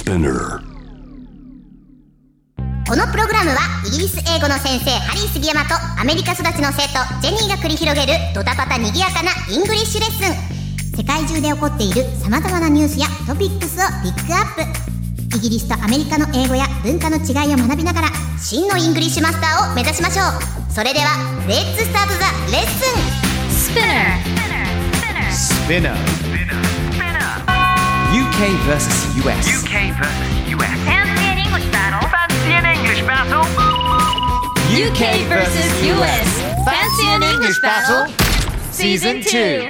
Spinner。 このプログラムはイギリス英語の先生ハリー杉山とアメリカ育ちの生徒ジェニーが繰り広げるドタパタにぎやかなイングリッシュレッスン。世界中で起こっている様々なニュースやトピックスをピックアップ。イギリスとアメリカの英語や文化の違いを学びながら真のイングリッシュマスターを目指しましょう。それではレッツスタートザレッスン。 Spinner UK vs US Fancy an English battle. Fancy an English battle. UK vs US Fancy an English Battle Season 2。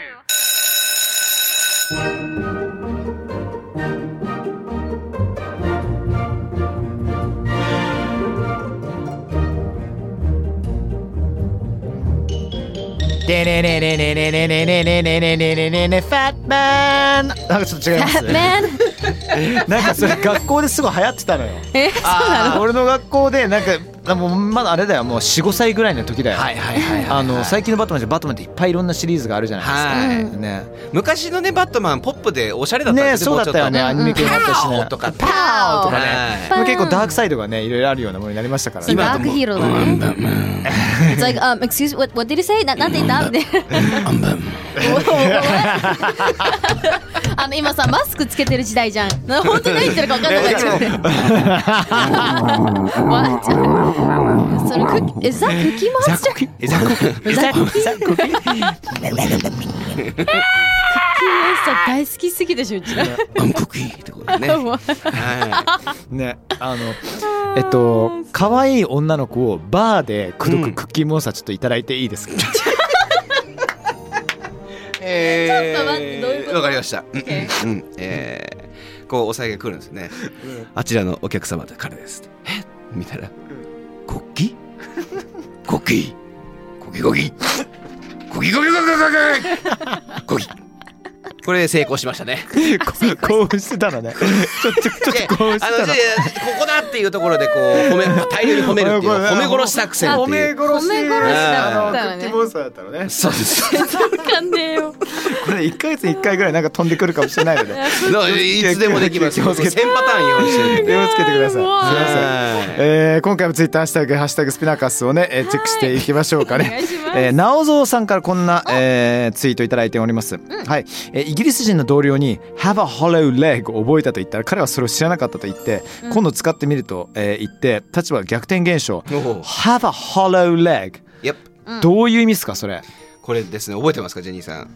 でねねねねねねねねねねねねねねねファットマン。なんかちょっと違いますなんかそれ学校ですごい流行ってたのよ。 そうなの？ 俺の学校でなんかもうまだあれだよ、もう 4,5 歳ぐらいの時だよ。最近のバットマンじゃバットマンっていっぱいいろんなシリーズがあるじゃないですか、ね、 昔のねバットマンポップでおしゃれだったんですよね。そうだったよね。アニメ系もあったしね。 パーとかパーとかね、結構ダークサイドがねいろいろあるようなものになりましたからね。 ダークヒーローだね。It's like excuse what did you say? なんて言ったって。今さマスクつけてる時代じゃん。本当に何言ってるか分かんなくなっちゃって。それis that cookie monster? Is that cookie? クッキーモンスター大好きすぎでしょうちら。 クッキーってことね。 ね、可愛い女の子をバーで口説くクッキーモンスターちょっといただいていいですか？ ちょっと待ってどういうこと？ わかりました。こうお酒が来るんですね。あちらのお客様で彼です。見たらコッキーコッキーコキコキコキコキコキコキコキ。これ成功しましたね。 興奮してたのね。ちょっと興奮してたの。 ここだっていうところでこう大量に褒めるっていう褒め殺し作戦っていう。 褒め殺しだったのね。 クッキーモンスターだったのね。 そうです。 わかんねえよ。 これ1ヶ月に1回ぐらいなんか飛んでくるかもしれないので、 いつでもできます。1000パターン用意してるんで。 気をつけてください。すいません。今回もツイッターハッシュタグスピナカスをねチェックしていきましょうかね。なおぞうさんからこんなツイートいただいております。はい。イギリス人の同僚に Have a hollow leg を覚えたと言ったら彼はそれを知らなかったと言って、今度使ってみると言って立場逆転現象 Have a hollow leg、どういう意味ですかそれ？ これですね、覚えてますかジェニーさん？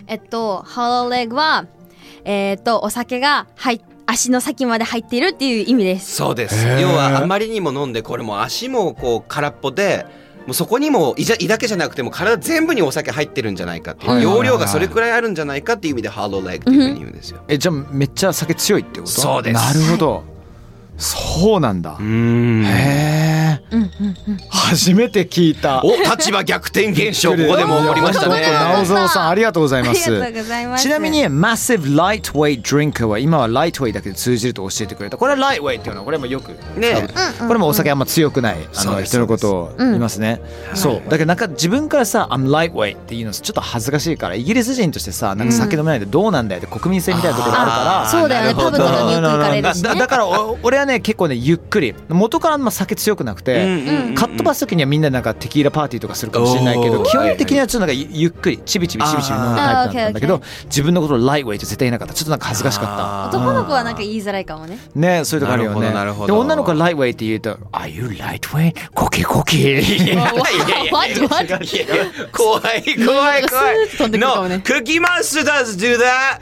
hollow leg はお酒が足の先まで入っているっていう意味です。 そうです。要はあまりにも飲んでこれも足もこう空っぽでもうそこにも胃だけじゃなくても体全部にお酒入ってるんじゃないかっていう、容量がそれくらいあるんじゃないかっていう意味でハローレッグっていうふうに言うんですよ。 じゃあめっちゃ酒強いってこと？ そうです。 なるほど。そうなんだ。へえ。初めて聞いた。 お、立場逆転現象ここでも起こりましたね。 なおぞうさんありがとうございます。 ありがとうございます。 ちなみに Massive Lightweight Drinker は今は Lightweight だけで通じると教えてくれた。これは Lightweight っていうのはこれもよくね、 これもお酒あんま強くない人のことを言いますね。そうだけどなんか自分からさ I'm Lightweight っていうのちょっと恥ずかしいから、イギリス人としてさなんか酒飲めないでどうなんだよって国民性みたいなところあるから。 そうだよね、パブとかによく行かれるしね。 だから俺はね結構ねゆっくり元からまあ酒強くなくて、かっ飛ばす時にはみんななんかテキーラパーティーとかするかもしれないけど、基本的にはちょっとなんかゆっくりちびちび飲むタイプだったんだけど、自分のことをライトウェイって絶対言えなかった。ちょっとなんか恥ずかしかった。 男の子はなんか言いづらいかもね。 ね、そういうとこあるよね。で女の子はライトウェイって言うと Are you lightweight? コキコキ。 怖い。 怖い。No, Cookie Monster does do that.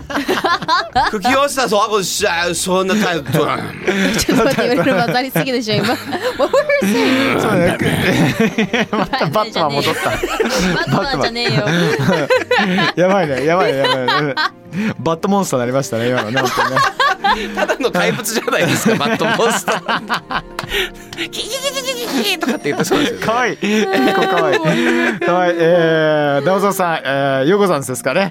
Cookie Monster そんなタイプ。 ちょっと待って、言われる混ざりすぎでしょ今。What were you saying? またバットマン戻った。 バットマンじゃねえよ。 やばいね。バットモンスターになりましたね今のね。 ただの怪物じゃないですかバットモンスター。キキキキキキとかって言ってそうですよ。 かわいい。かわいい。ダオゾウさん、ヨコさんですかね。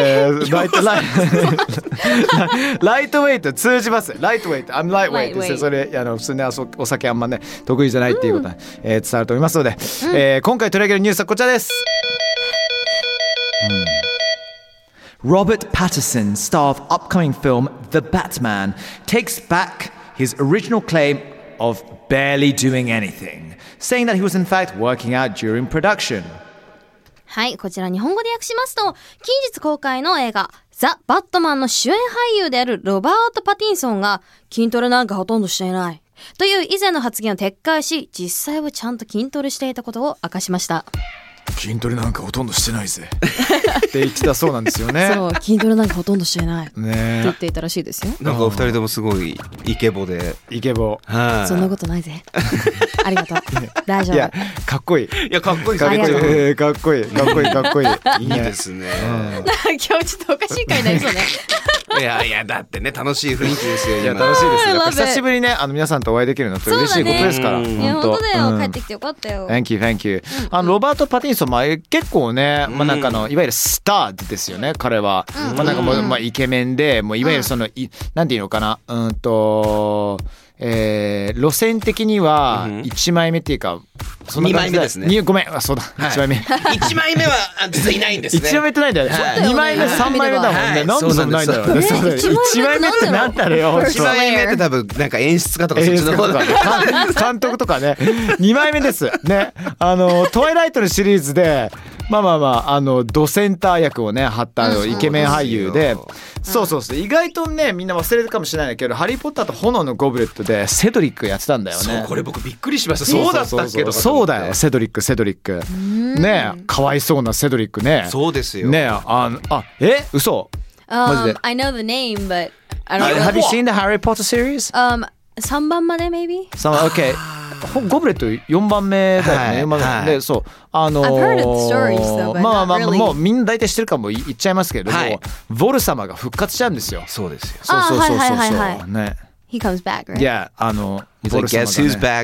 ライトウェイト通じます。ライトウェイト、I'm lightweight です。それ普通にお酒あんまね得意じゃないっていうことは伝わると思いますので、今回取り上げるニュースはこちらです。 Robert Pattinson, star of upcoming film The Batman, takes back his original claim of barely doing anything, saying that he was in fact working out during production. はい、こちら日本語で訳しますと、近日公開の映画ザ・バットマンの主演俳優であるロバート・パティンソンが筋トレなんかほとんどしていないという以前の発言を撤回し、実際はちゃんと筋トレしていたことを明かしました。 筋トレなんかほとんどしてないぜって言ってたそうなんですよね。 そう、筋トレなんかほとんどしてないってね言っていたらしいですよ。 なんかお二人ともすごいイケボで。 イケボ。 はい。 そんなことないぜ。ありがとう。大丈いや夫。 かっこいい。 いやかっこいいですありがとうね。 かっこいいかっこいいかっこいい。 いいですね。 今日ちょっとおかしい回になりそうね。 いやいやだってね楽しい雰囲気ですよ。 いや今楽しいですよ。やっぱ I love it 久しぶりにね皆さんとお会いできるのって嬉しいことですから。 そうだねいや本当だよ、 うん帰ってきてよかったよ。 Thank you, thank you. ロバート・パティンソン、結構ね、なんかいわゆるスターですよね、彼は。なんかもう、イケメンで、もういわゆるなんていうのかな、路線的には1枚目っていうか、そんな感じ二枚目ですねごめん、そうだ、1枚目。 1枚目は実はいないんですね。 1枚目ってないんだよね。 はい 2枚目、3枚目だもんね。 はいなんでそんなないんだろうね。 そうなんですそうだよ1枚目ってなんだろうよ。 1枚目って多分なんか演出家とかそっちの方だね。 監督とかね。2枚目ですね。トワイライトのシリーズでドセンター役をね張ったイケメン俳優で、そう意外とねみんな忘れるかもしれないけど、ハリーポッターと炎のゴブレットでセドリックやってたんだよね。 そうこれ僕びっくりしました。そうだったっけとか。 そうだよ、セドリックねえ、かわいそうなセドリックね。 そうですよ。 ねえ、嘘マジで。 I know the name, but I don't Have you know. seen the Harry Potter series? 3番まで maybe? OK。ゴブレット4番目だよね。 はい 4番目はいで、そう。 I've heard the stories, though, but not really. もうみんな大体知ってるかも言っちゃいますけれども、 はいヴォル様が復活しちゃうんですよ。 そうですよ。 そうはいはいね。 He comes back, right? いや、 He's like, guess who's back?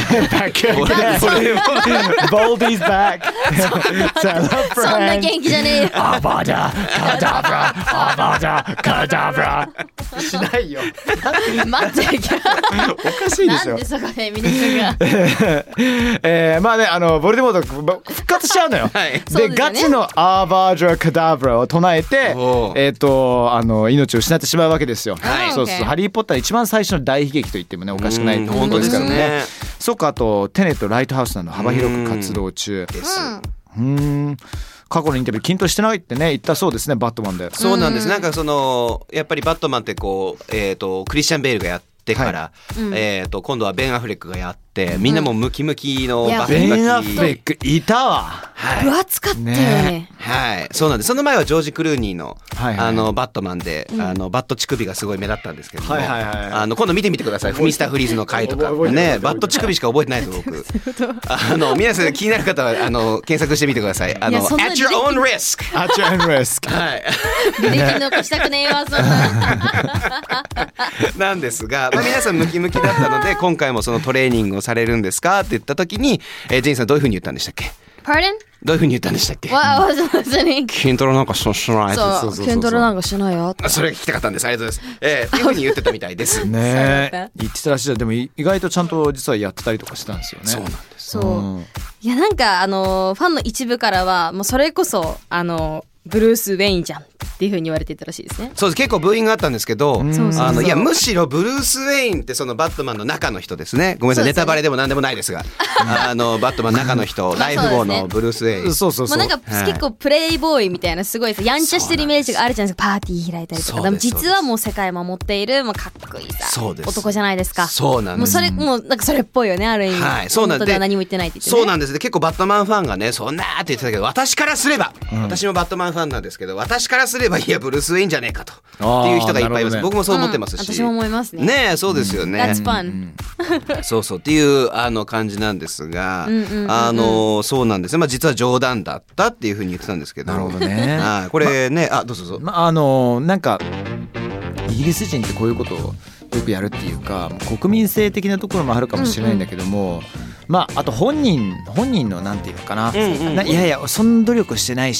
Baldy's back. そんな元気じゃねえよ。 アバダカダブラ、アバダカダブラ。しないよ。 待って、 おかしいでしょなんで。そこで皆さんが。 まあね、ヴォルデモート復活しちゃうのよ。 はいで、ガチのアーバージャカダブラを唱えて、 お命を失ってしまうわけですよ。 はいそうそう、 OK ハリー・ポッター一番最初の大悲劇と言ってもねおかしくないと思うんですからね。そっか、あとテネット、ライトハウスなど幅広く活動中です。過去のインタビュー筋トレしてないってね言ったそうですね、バットマンで。 そうなんです。なんかやっぱりバットマンってこうクリスチャン・ベールがやってから、今度はベン・アフレックがやって、みんなもうムキムキのバキバキ。 ベン・アフレックいたわ。 分厚かったよね。 はい、そうなんです。その前はジョージ・クルーニーの、 はいはいはいバットマンで、バット乳首がすごい目立ったんですけども、 はいはいはい今度見てみてください。ミスター・フリーズの回とか覚えてね、 るバット乳首しか覚えてないです僕。皆さん気になる方は検索してみてください。 いやそんな At your own risk。 アチュアンレスク。 はい。 履歴残したくねえわ、そんな。 なんですが、皆さんムキムキだったので今回もそのトレーニングをされるんですかって言った時に、ジェインさんどういうふうに言ったんでしたっけ？ Pardon? どういうふうに言ったんでしたっけ？ What I was listening? 筋トレなんかしない。 そう、筋トレなんかしないよ。 それが聞きたかったんです。ありがとうございます。っていうふうに言ってたみたいです。 ねえ、言ってたらしい。でも意外とちゃんと実はやってたりとかしたんですよね。 そうなんです。 そう。いや、なんか、ファンの一部からは、もうそれこそ、ブルース・ウェインじゃんっていう風に言われていたらしいですね。 そうです。結構ブーイングがあったんですけど、 そうそういやむしろブルース・ウェインってそのバットマンの中の人ですね。ごめんなさい、 そうですよねネタバレでもなんでもないですが、バットマンの中の人、ライフボーのブルース・ウェイン。 そうそうそう。 もうなんかはい結構プレイボーイみたいなすごいさやんちゃしてるイメージがあるじゃないですか。パーティー開いたりとか。でも実はもう世界守っているもうかっこいいさそうです男じゃないですか。 そうなんです。 もうなんかそれっぽいよね、ある意味。 はい、そうなんで本当では何も言ってないって言ってね。 そうなんです。で結構バットマンファンがね、そんなーって言ってたけど、私からすれば、私もバットマンファンなんですけど、私からすればいやブルース・ウェインじゃねえかとっていう人がいっぱいいます。 なるほどね僕もそう思ってますし、 私も思いますね。 ねえ、そうですよね。 That's fun. そうそうっていう感じなんですが、そうなんですね。まあ実は冗談だったっていうふうに言ってたんですけど。 なるほどね。 はい、これね、どうぞ。 なんかイギリス人ってこういうことをよくやるっていうか、国民性的なところもあるかもしれないんだけども、あと本人のなんていうのかな、いやいやそんな努力してないしみたいな、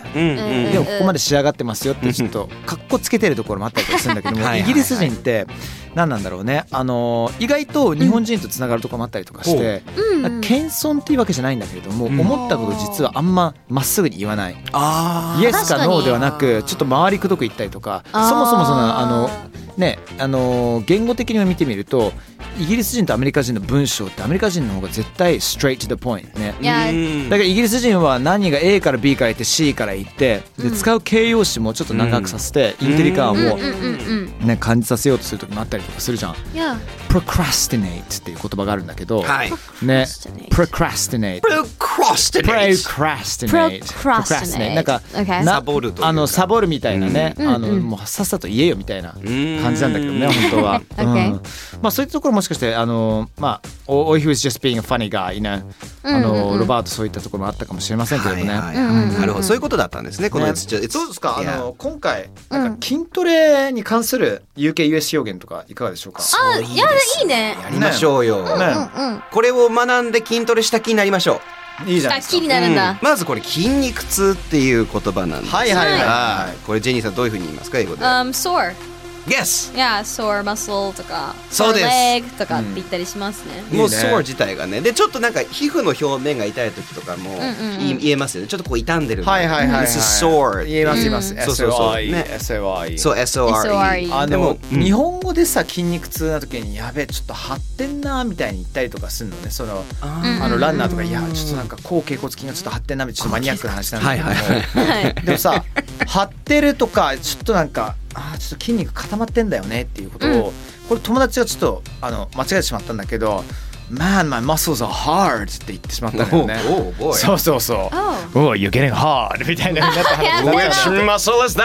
でもここまで仕上がってますよってちょっとかっこつけてるところもあったりとかするんだけども、イギリス人って何なんだろうね、意外と日本人とつながるところもあったりとかして、謙遜っていうわけじゃないんだけれども、思ったこと実はあんままっすぐに言わない、イエスかノーではなくちょっと回りくどく言ったりとか、そもそもその言語的に見てみるとイギリス人とアメリカ人の文章ってアメリカ人の方が絶対 straight to the point ね。だからイギリス人は何が A から B から言って C から言ってで使う形容詞もちょっと長くさせてインテリ感をね感じさせようとする時もあったりとかするじゃん。procrastinate っていう言葉があるんだけど、ね procrastinate なんかサボるみたいなね、もうさっさと言えよみたいな感じなんだけどね本当は。まあそういうところもしかしてまあor he was just being a funny guyね、ロバートそういったところもあったかもしれませんけどね。 なるほど、そういうことだったんですね。このどうですか、今回なんか筋トレに関する UK-US 表現とかいかがでしょうか。 いいね。 やりましょうよ。これを学んで筋トレした気になりましょう。いいじゃないですか。 した気になるんだ。 まずこれ筋肉痛っていう言葉なんですが、これジェニーさんどういうふうに言いますか英語で。 sore Yes! Yeah, sore muscle とか、 そうです。 leg とかって言ったりしますね。 もう sore 自体がね。で、ちょっとなんか皮膚の表面が痛い時とかも言えますよね。ちょっとこう傷んでる。 はい。 This is sore. 言えます言えます。 そう。 SORE。 そう、SORE。 でも日本語でさ筋肉痛な時にやべえちょっと張ってんなみたいに言ったりとかするのね。そのランナーとかいやちょっとなんか後脛骨筋がちょっと張ってんなみたいなちょっとマニアックな話なんだけども。でもさ張ってるとかちょっとなんかちょっと筋肉固まってんだよねっていうことを、これ友達がちょっと間違えてしまったんだけど Man, my muscles are hard って言ってしまったんだよね。そう。Oh, you're getting hard みたいな話。 Which muscle is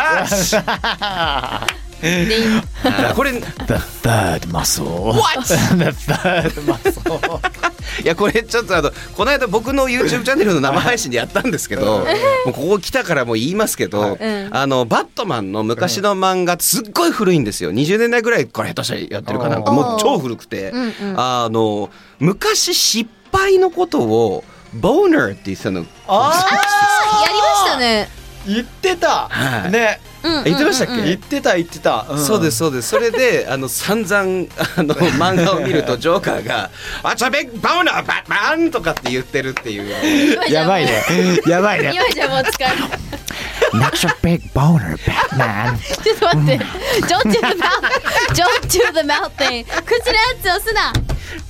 that? これ The third muscle. What? The third muscle. いやこれちょっとこの間僕の YouTube チャンネルの生配信でやったんですけどもうここ来たからもう言いますけど、バットマンの昔の漫画すっごい古いんですよ。20年代ぐらいから下手したらやってるかな。もう超古くて、昔失敗のことをボーナーって言ってたの。 やりましたね。 言ってたね。 言ってましたっけ？ 言ってた、 そうです。それで散々漫画を見るとジョーカーが「What's a big boner, Batman!」とかって言ってるっていう。 やばいね。 今じゃもう使える。 What's a big boner, Batman? ちょっと待って。Don't do the mouth thing. 口のやつをすな。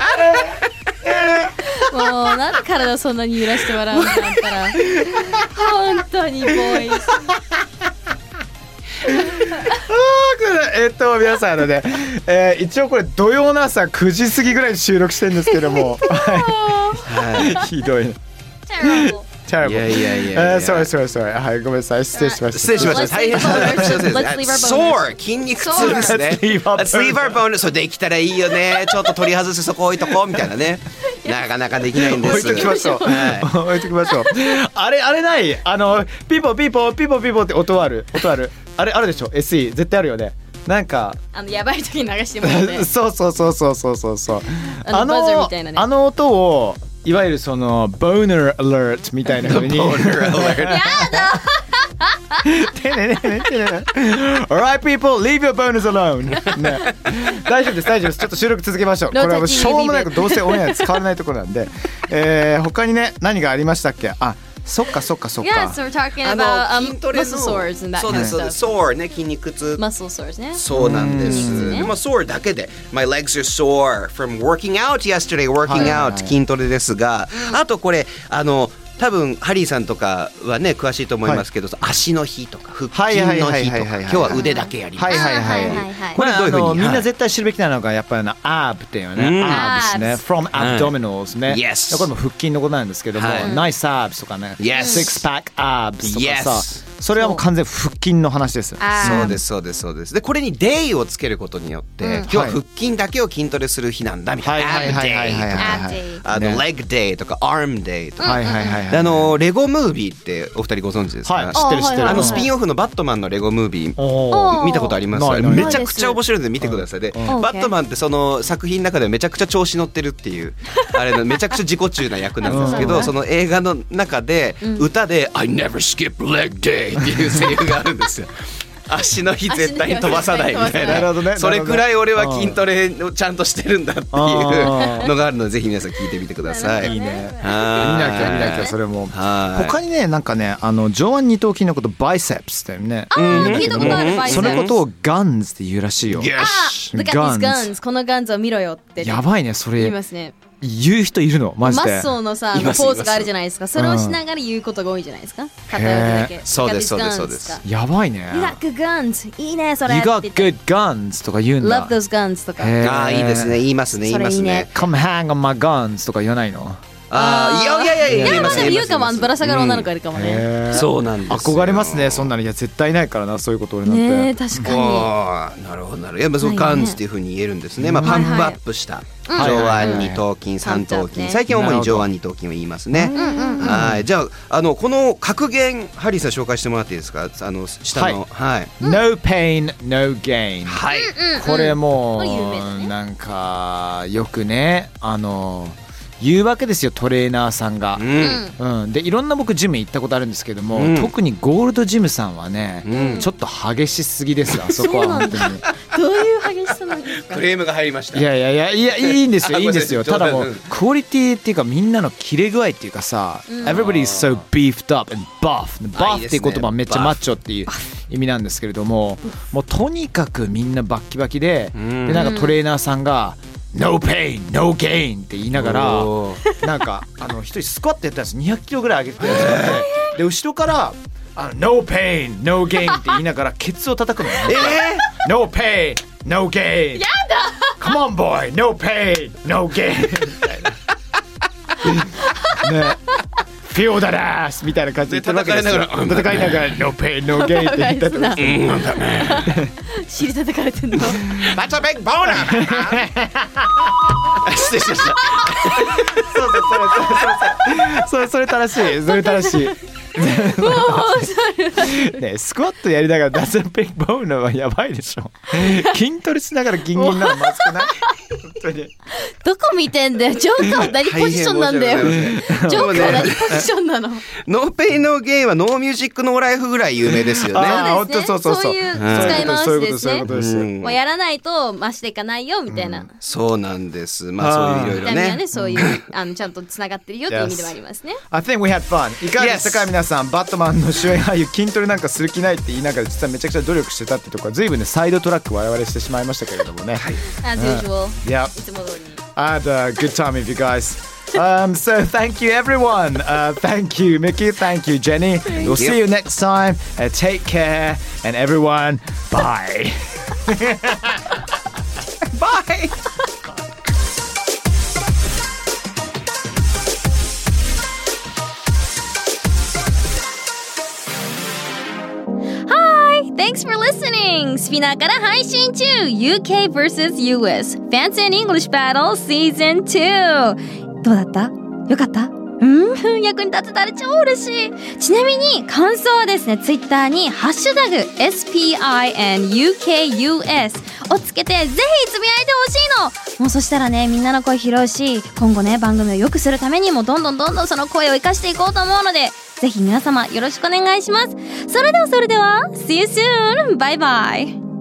もうなんで体そんなに揺らして笑うんだったら本当にボーイズ。 皆さん一応これ土曜の朝9時過ぎぐらいに収録してるんですけどもひどいね。Terrible. いや。Sorry. はい、ごめんなさい。失礼しました。 大変です。Sore 筋肉痛ですね。Let's leave our bonus. そうできたらいいよね。ちょっと取り外してそこ置いとこうみたいなね。なかなかできないんです。 置いときましょう。あれない。ピポって音ある。あれあるでしょ。SE 絶対あるよね。なんかやばい時に流してもらって。 そう。 バズーみたいなね。 音をいわゆるそのボーナーアラートみたいな風に。やだ。Alright people, leave your boners alone ね。大丈夫です。ちょっと収録続けましょう。これはしょうもないどうせオンエア使われないところなんで、他にね何がありましたっけ。そっか。 Yeah, so we're talking about muscle sores and that kind of stuff. そうです。sore ね、筋肉痛。 muscle sores ね。 そうなんです。でも sore だけで My legs are sore from working out yesterday. Working out 筋トレですが、あとこれ多分ハリーさんとかはね詳しいと思いますけど、足の日とか腹筋の日とか今日は腕だけやります。 これどういうふうにみんな絶対知るべきなのがやっぱりabs っていうね。abs ね。from abdominals ね。これも腹筋のことなんですけども、nice abs とかね。six pack abs とかさ。 それはもう完全腹筋の話です。 そうですそうですそうです。でこれに day をつけることによって、今日は腹筋だけを筋トレする日なんだみたいな、 はいはいはいはい ab day とかleg day とか arm day とか、 はいはいはいはい。 レゴムービーってお二人ご存知ですか？ はい、知ってる知ってる。 スピンオフのバットマンのレゴムービーおー見たことあります？ ないないめちゃくちゃ面白いので見てください。でバットマンってその作品の中ではめちゃくちゃ調子乗ってるっていうあれのめちゃくちゃ自己中な役なんですけど、その映画の中で歌でI never skip leg day っていうセリフがあるんですよ。足の日絶対に飛ばさないみたいなるほどね。 な、それくらい俺は筋トレをちゃんとしてるんだっていうのがあるので、ぜひ皆さん聞いてみてください。 いいね。見はいなきゃそれも。 はい他にね、なんかね、上腕二頭筋のことバイセプスってね、 聞いたことあるバイセプス。 そのことをガンズって言うらしいよ。 Yes Look at these guns このガンズを見ろよってやばいね、そ言いれますね。 言う人いるのマジで。 マッソーのさいますポーズがあるじゃないですか。それをしながら言うことが多いじゃないですか。片腕だけ。 そうですそうです Look at these そうです guns やばいね。 You got good guns いいねそれ You って got 言って good guns とか言うんだ。 Love those guns とか。 へーああいいですね、言いますね言いますね。 Come hang on my guns とか言わないの？ いやいやまあ言いますでも言うかもぶら下がる女の子子いるかもね。 へーそうなんですよ。 憧れますね、そんなの。いや絶対ないからな、そういうこと俺なんて。 ねえ確かに。 あーなるほどなるほど。やっぱそうガンズっていう風に言えるんですね。まあパンプアップした上腕二頭筋三頭筋、最近主に上腕二頭筋を言いますね。はい、じゃあこの格言ハリーさん紹介してもらっていいですか？下のはい、 No pain, no gain。 はい、 これもこれ有名だねうなんかよくね言うわけですよ、トレーナーさんが。でいろんな僕ジム行ったことあるんですけども、特にゴールドジムさんはね、ちょっと激しすぎですよ、あそこは本当に。 どういう激しさなんですか？ クレームが入りました。 いやいいんですよいいんですよ。ただもううんクオリティっていうかみんなのキレ具合っていうかさ、Everybody's so beefed up and buff っていう言葉はめっちゃマッチョっていう意味なんですけれども、もうとにかくみんなバッキバキで、でなんかトレーナーさんがNo pain, no gain って言いながら、なんか一人スクワットやったんです。200キロぐらい上げてやってで後ろからNo pain, no gain って言いながらケツを叩くのよ。No pain, no gain やだ Come on boy, no pain, no gain みたいなねFeel that ass みたいな感じで戦いながら戦いながら No pain, no gain って言ったりとか尻叩かれてんの。 That's a big boner 失礼しました。 それ正しいそれ正しいね、スクワットやりながらダズンペイボーナーはやばいでしょ。筋トレしながらギンギンなのまずくない？本当にどこ見てんだよ。ジョーカーは何ポジションなんだよ。ジョーカーは何ポジションなの？ ノーペイノーゲインはノーミュージックノーライフぐらい有名ですよね。 本当そういう使い回しですそういうね。 ことです。 もうやらないと増していかないよみたいな。 そうなんです。まあそういういろいろね。 痛みはねそういうちゃんとつながってるよっていう意味でもありますね。 I think we had fun。いかがでしたか皆さん。バットマンの主演俳優筋トレなんかする気ないって言いながら実はめちゃくちゃ努力してたってところは随分ねサイドトラック我々してしまいましたけれどもね。 As usual。 Yeah. いつも通りに。 I had a good time with you guys. So thank you everyone. Thank you Mickey. Thank you Jenny. We'll see you next time. Take care and everyone. Bye. Bye. Thanks for listening! スピナーから配信中 UK vs.US Fancy and English Battle Season 2どうだった？よかった？役に立てたら超嬉しい。ちなみに感想はですね、ツイッターにハッシュタグ SPINUKUS をつけてぜひつぶやいてほしいの。もうそしたらね、みんなの声拾うし、今後ね、番組を良くするためにもどんどんその声を生かしていこうと思うので、ぜひ皆様よろしくお願いします。それでは See you soon! バイバイ。